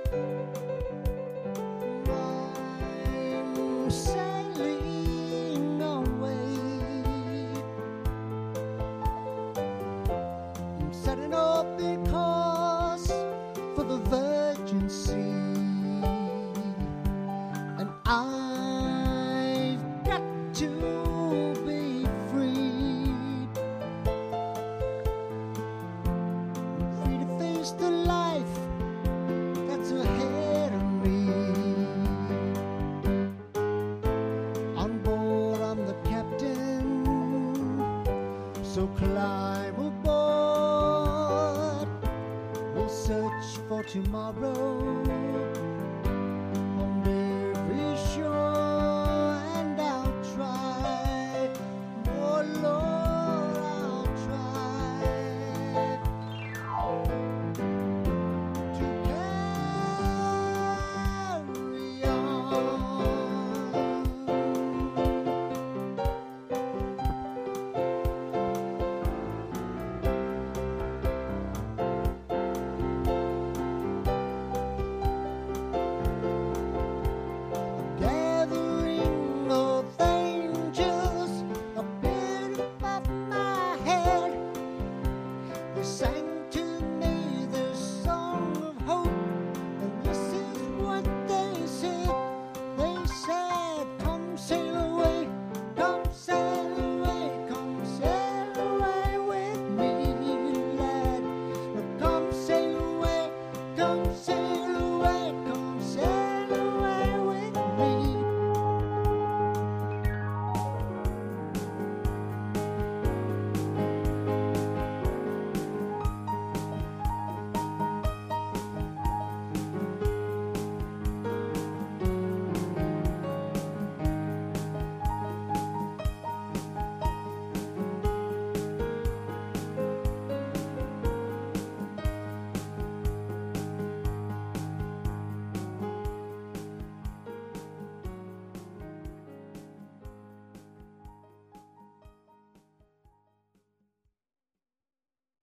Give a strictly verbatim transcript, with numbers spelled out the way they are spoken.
I'm sailing away. I'm setting off because for the Virgin Sea, and I've got to be freed, free to face the life that's ahead of me. On board, I'm the captain, so climb aboard. We'll search for tomorrow on every shore, and I'll try, oh Lord, I'll try to carry on. Gathering of angels appeared above my head. They sang to me their song of hope, and this is what they said. They said,